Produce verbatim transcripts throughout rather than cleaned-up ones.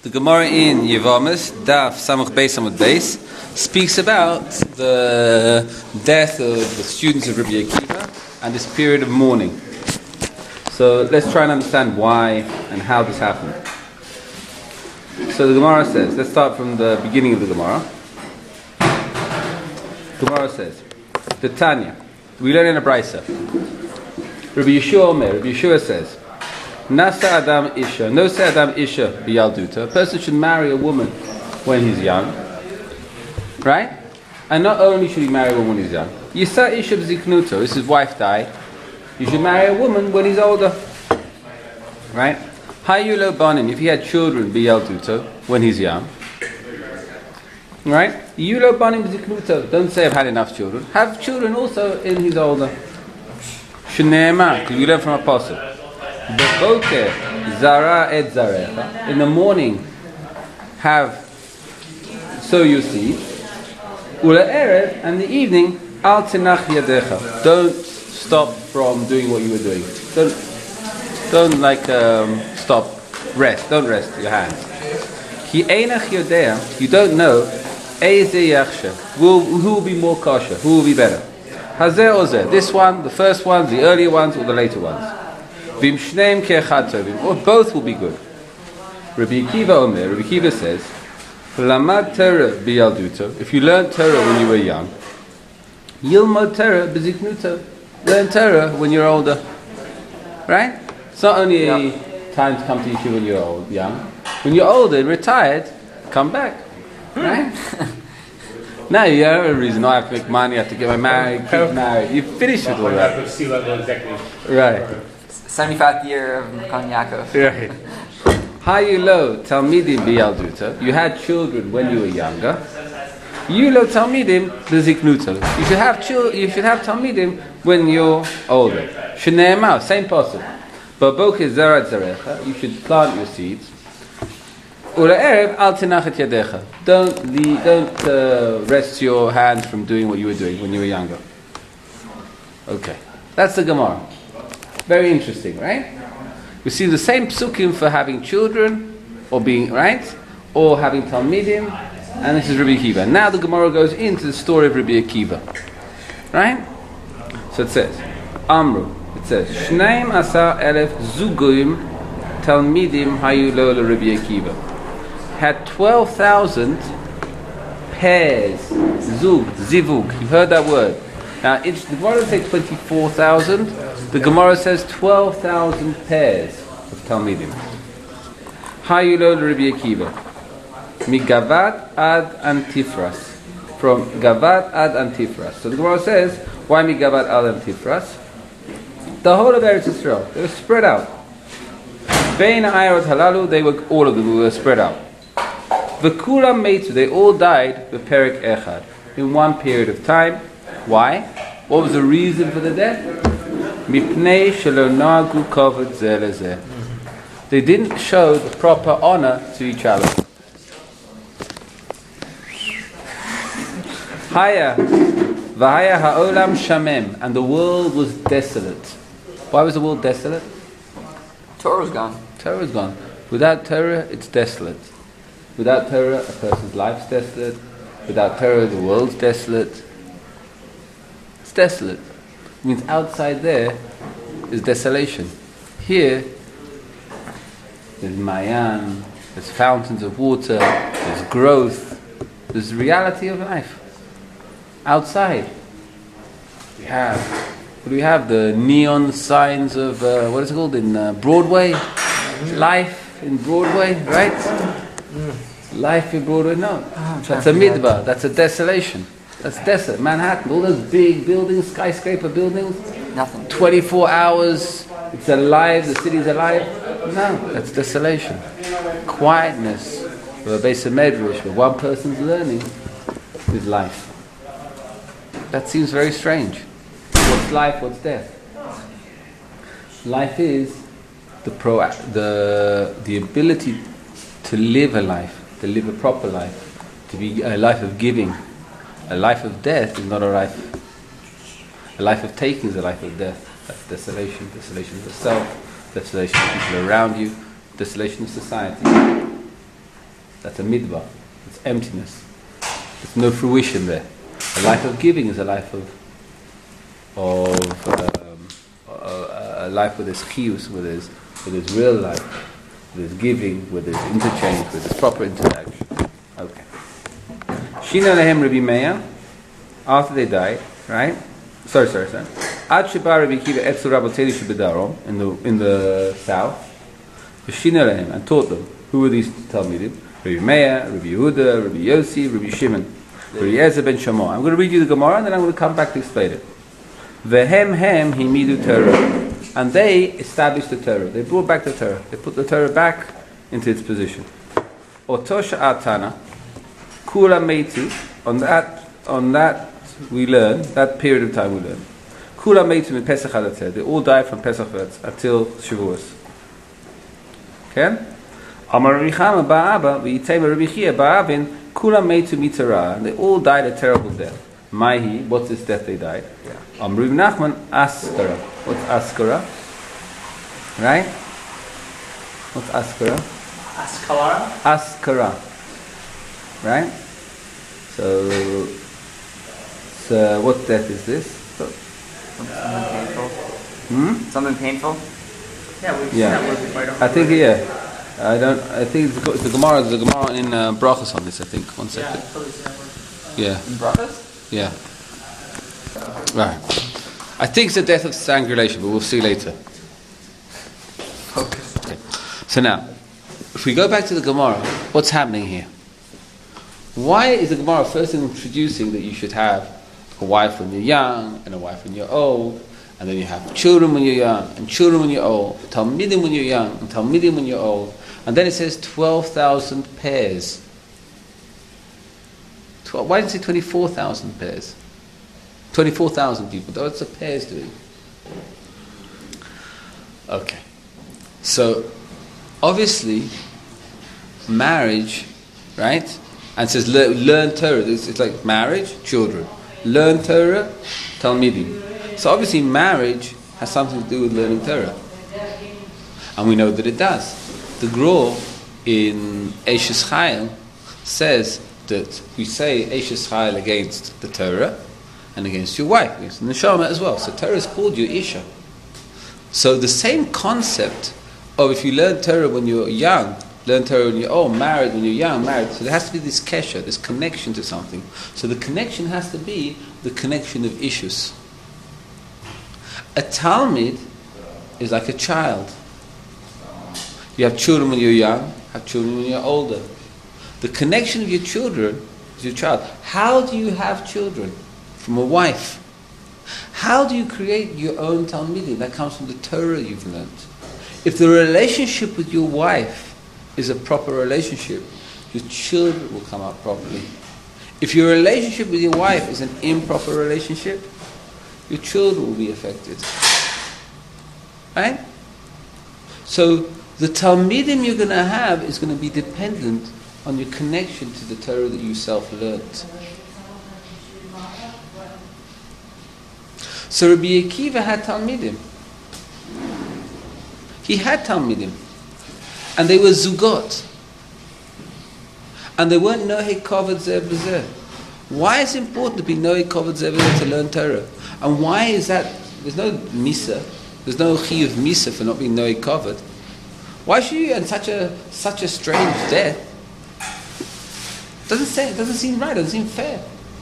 The Gemara in Yevamis, Daf Samach Beis Amud Beis, speaks about the death of the students of Rabbi Akiva and this period of mourning. So let's try and understand why and how this happened. So the Gemara says, let's start from the beginning of the Gemara. The Gemara says, the Tanya, we learn in a Brisa. Rabbi Yeshua Omer, Rabbi Yeshua says, Nasa Adam Isha, no say Adam Isha biyalduta. A person should marry a woman when he's young, right? And not only should he marry a woman when he's young. Yisa Isha b'ziknuto, this his wife died. You should marry a woman when he's older, right? Hayulo banin, if he had children biyalduta when he's young, right? Yulo banin b'ziknuto, don't say I've had enough children. Have children also in his older. Shneema, because we learn from Apostle. Befoker zara et zarecha. In the morning, have sow your seed. Ula erev, and the evening, al tenach yadecha. Don't stop from doing what you were doing. Don't, don't like um, stop. Rest. Don't rest your hands. Ki einach yodea. You don't know. Eize yachsha. Who will be more kosher? Who will be better? Hazeh or zeh. This one, the first ones, the earlier ones, or the later ones. Vim shneim ke'echad tovim, or both will be good. Rabbi Akiva Omer, Rabbi Akiva says, Lamad Torah biyalduto, if you learn Torah when you were young, Yilmod Torah b'ziknuto, learn Torah when you're older. Right? It's not only a yeah. time to come to you when you're old, young. When you're older and retired, come back. Right? Now you have a reason. I have to make money, I have to get my married, keep married. You're finished with all that. Right. seventy-fifth year of Makan Yaakov. Right. Hayulo talmidim biyalduta. You had children when you were younger. Yulo talmidim b'ziknuta. You should have children. You should have talmidim when you're older. Shneema, same possible. Baboke zarat zarecha. You should plant your seeds. Ula erev al tenachet yadecha. Don't leave, don't uh, rest your hands from doing what you were doing when you were younger. Okay, that's the Gemara. Very interesting, right? We see the same psukim for having children, or being, right? Or having talmidim, and this is Rabbi Akiva. Now the Gemara goes into the story of Rabbi Akiva. Right? So it says, Amru, it says, Shneim asar elef zugoim talmidim hayu lo Rabbi Akiva. Had twelve thousand pairs, zug, zivug. You've heard that word. Now, it's, the Gemara says twenty-four thousand. The Gemara says twelve thousand pairs of Talmidim. Hayulo Rabbi Akiva. Migavat ad Antifras. From Gavat ad Antifras. So the Gemara says, why Migavat ad Antifras? The whole of Eretz Yisrael. They were spread out. Bein Ayarot Halalu, they were, all of them were spread out. V'kulam meitu, they all died with Perek Echad. In one period of time. Why? What was the reason for the death? Mipnei shelo nagu kavod zeh lezeh. They didn't show the proper honor to each other. Haya v'haya ha'olam shamem, and the world was desolate. Why was the world desolate? Torah was gone. Torah was gone. Without Torah, it's desolate. Without Torah, a person's life's desolate. Without Torah, the world's desolate. Desolate. It means outside there is desolation. Here there's mayan, there's fountains of water, there's growth, there's the reality of life. Outside we have, what do we have? The neon signs of, uh, what is it called, in uh, Broadway? Life in Broadway, right? Life in Broadway, no. That's a midbar, that's a desolation. That's desolate. Manhattan, all those big buildings, skyscraper buildings. Nothing. twenty-four hours, it's alive, the city's alive. No, that's desolation. Quietness, or a base of medrash, where one person's learning, is life. That seems very strange. What's life, what's death? Life is the pro, the the ability to live a life, to live a proper life, to be a life of giving. A life of death is not a life. A life of taking is a life of death. That's desolation, desolation of the self, desolation of people around you, desolation of society. That's a midbar. It's emptiness. There's no fruition there. A life of giving is a life of of um, a, a life where there's chiyus, where there's where there's real life, where there's giving, where there's interchange, where there's proper interaction. Okay. Shina lehem Rabbi Meir, after they died, right? Sorry, sorry, sorry. Ad sheba Rabbi Akiva etzu Rabbeinu shebedarom, in the in the south. Shina lehem, and taught them. Who were these Talmidim? Rabbi Meir, Rabbi Yehuda, Rabbi Yossi, Rabbi Shimon, Rabbi Eliezer ben Shammai. I'm going to read you the Gemara and then I'm going to come back to explain it. Vehem hem himidu Torah, and they established the Torah. They brought back the Torah. They put the Torah back into its position. Otosha atana, kula meitu. On that, on that we learn. That period of time we learn. Kula meitu in Pesach Hadatzeh. They all died from Pesach until Shavuos. Okay. Amar Rabbi Chama ba'aba v'yitema Rabbi Chia ba'avin kula meitu mitara. They all died a terrible death. Maihi, what's this death they died? Amar Rabbi Nachman askara. What's askara? Right? What's askara? Askara. Askara. Right? So, so what death is this? So, Something painful. hmm? Something painful? Yeah, we've Yeah. seen that word before. I don't I think yeah. I don't. I think it's the, the Gemara. The Gemara in uh, Brachos on this. I think. One Yeah, second. I've totally seen that word. Yeah. In Brachos? Yeah. Right. I think it's the death of strangulation, but we'll see later. Focus. Okay. So now, if we go back to the Gemara, what's happening here? Why is the Gemara first introducing that you should have a wife when you're young and a wife when you're old, and then you have children when you're young and children when you're old, talmidim when you're young and talmidim when you're old, and then it says twelve thousand pairs. twelve, why didn't it say twenty-four thousand pairs? twenty-four thousand people. What's the pairs doing? Okay. So, obviously, marriage, right? And it says learn, learn Torah. It's, it's like marriage, children. Learn Torah, talmidim. So obviously marriage has something to do with learning Torah. And we know that it does. The Gra in Eishes Chayil says that we say Eishes Chayil against the Torah and against your wife, against the Neshama as well. So Torah is called your Isha. So the same concept of if you learn Torah when you're young, learn Torah when you're old, married when you're young, married. So there has to be this kesher, this connection to something. So the connection has to be the connection of issues. A Talmid is like a child. You have children when you're young, have children when you're older. The connection of your children is your child. How do you have children? From a wife. How do you create your own Talmidim? That comes from the Torah you've learned. If the relationship with your wife is a proper relationship, your children will come out properly. If your relationship with your wife is an improper relationship, your children will be affected. Right? So the Talmidim you're going to have is going to be dependent on your connection to the Torah that you self-learned. So Rabbi Akiva had Talmidim. He had Talmidim. And they were Zugot. And they weren't Nohei Kovod Zeh B'Zeh. Why is it important to be Nohei Kovod Zeh B'Zeh to learn Torah? And why is that? There's no Misa. There's no Chiyuv Misa for not being Nohei Kovod. Why should you end such a such a strange death? Doesn't say, doesn't seem right, doesn't seem fair.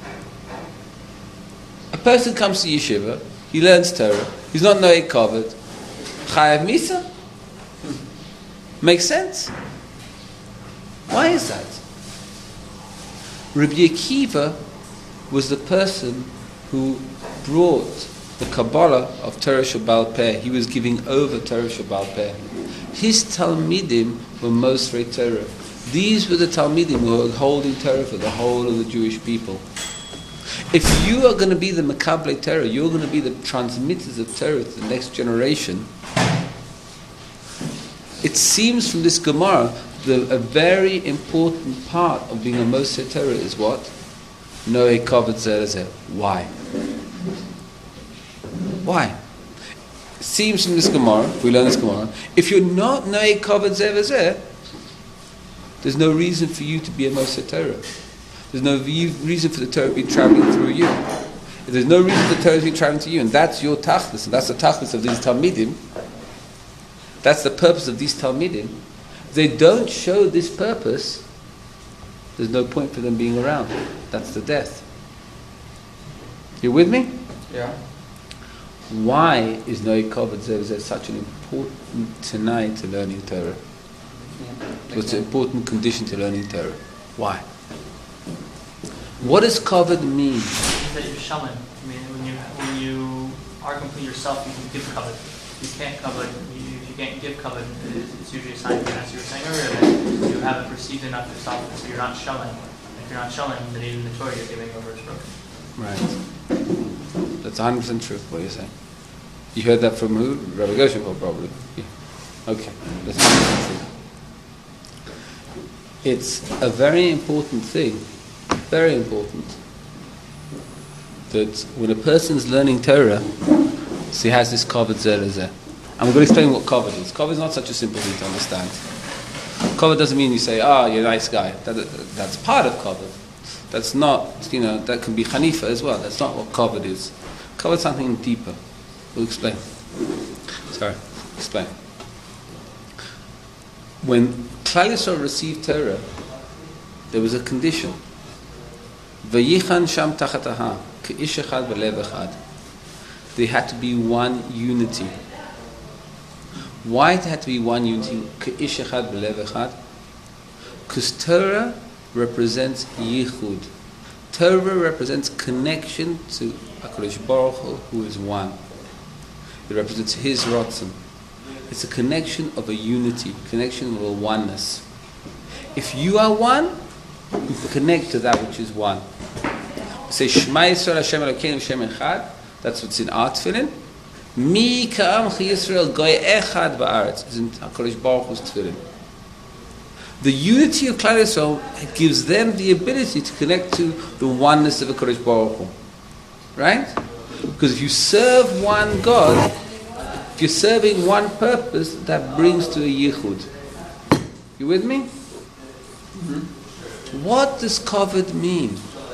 A person comes to yeshiva, he learns Torah, he's not Nohei Kovod. Chayav Misa? Makes sense? Why is that? Rabbi Akiva was the person who brought the Kabbalah of Torah Sheba'al Peh. He was giving over Torah Sheba'al Peh. His Talmidim were Mosrei Torah. These were the Talmidim who were holding Torah for the whole of the Jewish people. If you are going to be the Mekablei Torah, you're going to be the transmitters of Torah to the next generation. It seems from this Gemara, the, a very important part of being a Mosrei Torah is what? Nohei Kovod Zeh B'Zeh. Why? Why? It seems from this Gemara, we learn this Gemara, if you're not Nohei Kovod Zeh B'Zeh, there's no reason for you to be a Moshe Torah. There's no re- reason for the Torah to be traveling through you. If there's no reason for the Torah to be traveling to you, and that's your tachlis, and that's the tachlis of these Talmidim, that's the purpose of these Talmidim, they don't show this purpose, there's no point for them being around. That's the death. You with me? Yeah. Why is Noe Kovod Zeh such an important Tanai to learning Torah? Yeah. It's an important condition to learning Torah. Why? What does Kovod mean? Is that you're shalom. I mean, when you when you are complete yourself, you can give covet. You can't covet. You, if you can't give covet, it's usually a sign, as you were saying earlier, that you haven't received enough yourself, so you're not shalom. If you're not shalom, then even the Torah you're giving over is broken. Right. That's one hundred percent true, what you're saying. You heard that from who? Rabbi Gershon, probably. Yeah. Okay. That's one hundred percent true. It's a very important thing, very important, that when a person's learning Torah, so he has this Kovod Zeh Lezeh. And we're going to explain what Kovod is. Kovod is not such a simple thing to understand. Kovod doesn't mean you say, ah, oh, you're a nice guy. That, that's part of Kovod. That's not, you know, that can be Hanifa as well. That's not what Kovod is. Kovod is something deeper. We'll explain. Sorry, explain. When Klal Yisrael received Torah, there was a condition. Vayichan sham tachataha, ke'ish echad v'lev echad. There had to be one unity. Why it had to be one unity? Ke'ish echad v'lev echad. Because Torah represents yichud. Torah represents connection to HaKadosh Baruch Hu, who is one. It represents His Ratzon. It's a connection of a unity, connection of a oneness. If you are one, you connect to that which is one. We say Shema Yisrael Hashem Elokeinu Hashem Echad. That's what's in our tefillin. Mi ka'amchi Yisrael goy echad ba'aretz. It's in HaKadosh Baruch Hu's tefillin. The unity of Klal Yisrael gives them the ability to connect to the oneness of HaKadosh Baruch Hu. Right? Because if you serve one God, if you're serving one purpose, that brings to a yichud. You with me? Mm-hmm. What does Kovod mean?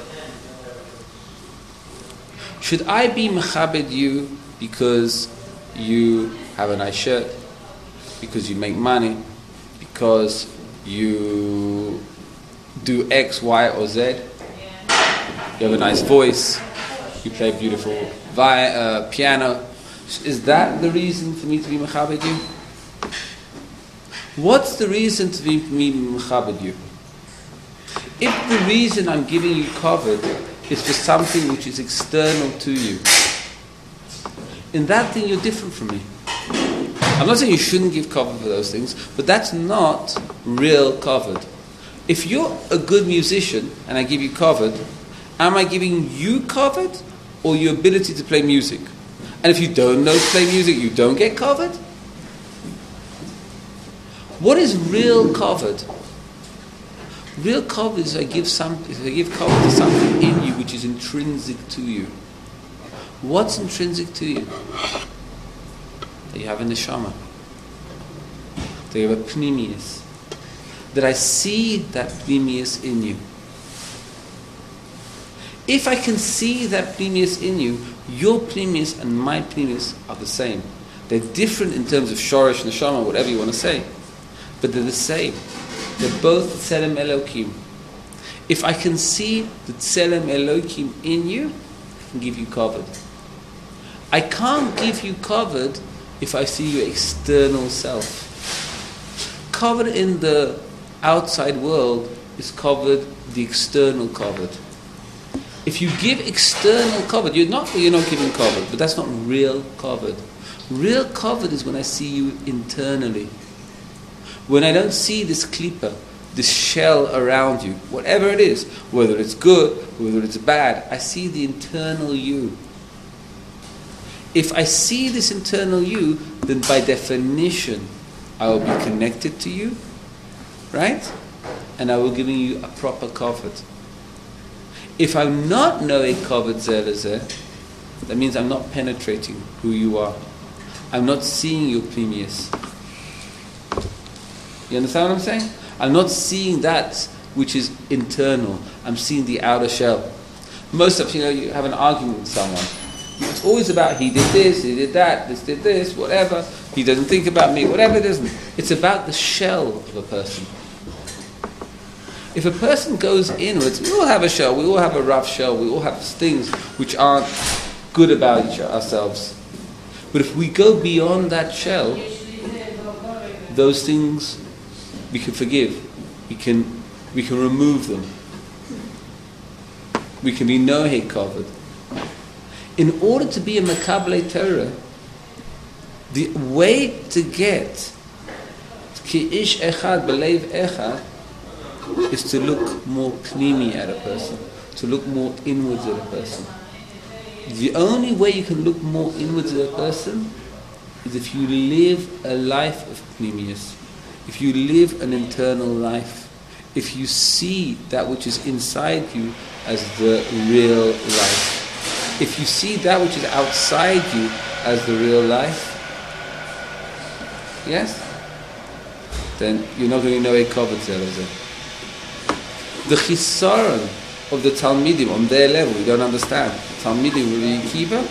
Should I be mechabed you because you have a nice shirt, because you make money, because you do X, Y, or Z? You have a nice voice, you play beautiful vi- uh, piano. Is that the reason for me to be mechabed you? What's the reason to be me mechabed you? If the reason I'm giving you Kovod is for something which is external to you, in that thing you're different from me. I'm not saying you shouldn't give Kovod for those things, but that's not real Kovod. If you're a good musician and I give you Kovod, am I giving you Kovod or your ability to play music? And if you don't know to play music, you don't get Kovod? What is real Kovod? Real Kovod is I give some, if I give Kovod to something in you which is intrinsic to you. What's intrinsic to you? That you have a neshama. That you have a pnimius. That I see that pnimius in you. If I can see that pnimius in you, your pnimius and my pnimius are the same. They're different in terms of shorish, neshama, whatever you want to say. But they're the same. They're both Tselem Elokim. If I can see the Tselem Elokim in you, I can give you Kovod. I can't give you Kovod if I see your external self. Kovod in the outside world is Kovod, the external Kovod. If you give external Kovod, you're not you're not giving Kovod, but that's not real Kovod. Real Kovod is when I see you internally. When I don't see this klipa, this shell around you, whatever it is, whether it's good, whether it's bad, I see the internal you. If I see this internal you, then by definition, I will be connected to you, right? And I will give you a proper Kovod. If I'm not knowing Kovod Zeh Lezeh, that means I'm not penetrating who you are. I'm not seeing your pnimius. You understand what I'm saying? I'm not seeing that which is internal. I'm seeing the outer shell. Most of you know, you have an argument with someone. It's always about he did this, he did that, this did this, whatever. He doesn't think about me, whatever it is. It's about the shell of a person. If a person goes inwards, we all have a shell, we all have a rough shell, we all have things which aren't good about each ourselves. But if we go beyond that shell, those things we can forgive, we can we can remove them. We can be no hate covered. In order to be a Makabale Torah, the way to get ki ish echad belev echad is to look more pnimi at a person, to look more inwards at a person. The only way you can look more inwards at a person is if you live a life of pnimius, if you live an internal life, if you see that which is inside you as the real life, if you see that which is outside you as the real life, yes, then you're not going to know a covered zelazah. The chisaron of the Talmidim on their level, we don't understand. Talmidim Rabbi Akiva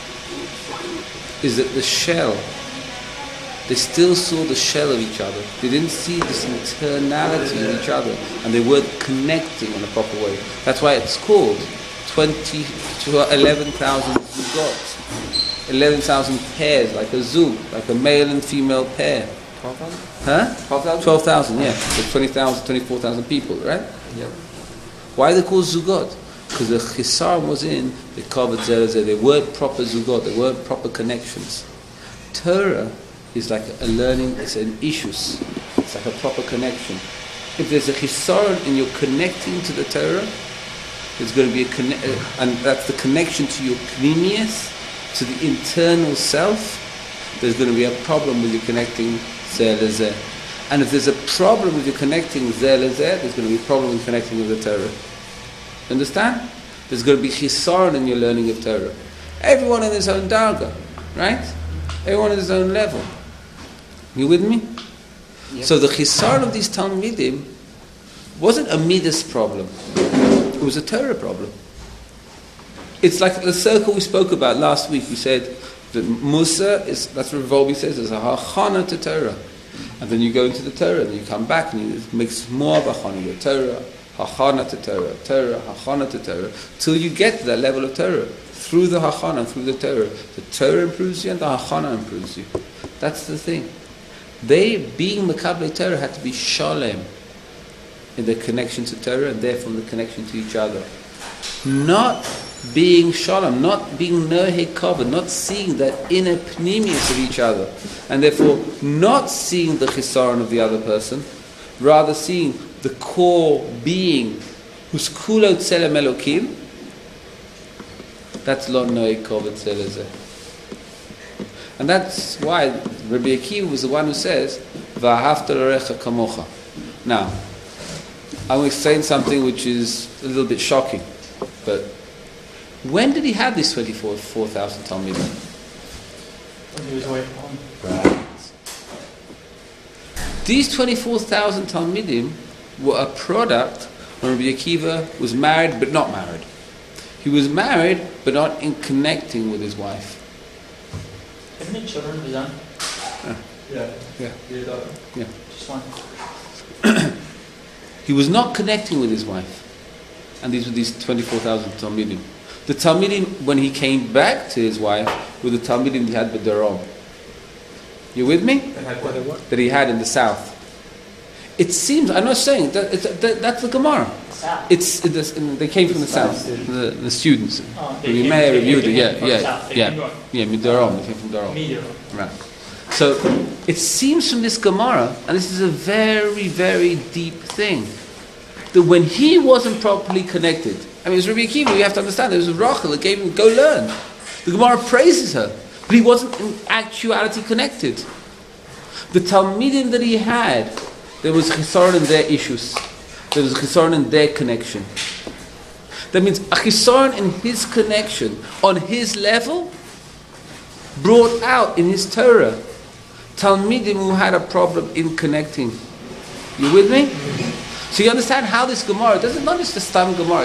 is that the shell, they still saw the shell of each other. They didn't see this internality of each other, and they weren't connecting in a proper way. That's why it's called twenty to eleven thousand zugot, eleven thousand pairs, like a zug, like a male and female pair. twelve thousand? Huh? twelve thousand? twelve thousand, yeah. So twenty thousand, twenty-four thousand people, right? Yep. Why are they called zugot? Because the chisar was in the covered zelazah. They weren't proper zugot. They weren't proper connections. Torah is like a learning. It's an ishus. It's like a proper connection. If there's a chisar and you're connecting to the Torah, there's going to be a conne- and that's the connection to your pnimius, to the internal self. There's going to be a problem with you connecting zelazah. And if there's a problem with you connecting zelazah, there's going to be a problem with connecting with the Torah. Understand? There's going to be chisaron in your learning of Torah. Everyone in his own darga, right? Everyone in his own level. You with me? Yep. So the chisaron of these Talmidim wasn't a midas problem. It was a Torah problem. It's like the circle we spoke about last week. We said that Musa is, that's what Volby says, is a hachana to Torah. And then you go into the Torah and you come back and you mix more of hachana with Torah, hachana to Torah, Torah, hachana to Torah, till you get to that level of Torah. Through the hachana, through the Torah. The Torah improves you and the hachana improves you. That's the thing. They, being Makabale Torah, had to be shalem in their connection to Torah and therefore in the connection to each other. Not being shalom, not being nohe kavod, not seeing that inner pnimius of each other, and therefore not seeing the chisaron of the other person, rather seeing the core being who's kulo tzelem elokim. That's lo nohe kavod zelazeh. And that's why Rabbi Akiva was the one who says, V'ahavta l'recha kamocha. Now, I'm explaining something which is a little bit shocking, but when did he have these twenty-four thousand Talmidim? When he was away from home. Right. These twenty-four thousand Talmidim were a product when Rabbi Akiva was married but not married. He was married but not in connecting with his wife. Isn't it children of his own? Yeah. Yeah. Yeah. Yeah. Just one. He was not connecting with his wife. And these were these twenty-four thousand Talmidim. The Talmidim, when he came back to his wife, were the Talmidim he had b'darom. You with me? What? That he had in the south. It seems, I'm not saying, that, it's, that, that's the Gemara. South. It's, it's They came from the south, the, the students. Oh, they We came- may they- review they it, yeah, came from yeah, south. They yeah, came yeah, Midarom, they came from Darom. Medium. Right. So it seems from this Gemara, and this is a very, very deep thing, that when he wasn't properly connected, I mean, it was Rabbi Akiva, you have to understand, there was Rachel that gave him, go learn. The Gemara praises her, but he wasn't in actuality connected. The Talmidim that he had, there was chisaron in their issues. There was chisaron in their connection. That means a chisaron in his connection, on his level, brought out in his Torah Talmidim who had a problem in connecting. You with me? So you understand how this Gemara doesn't not just the Stam Gemara.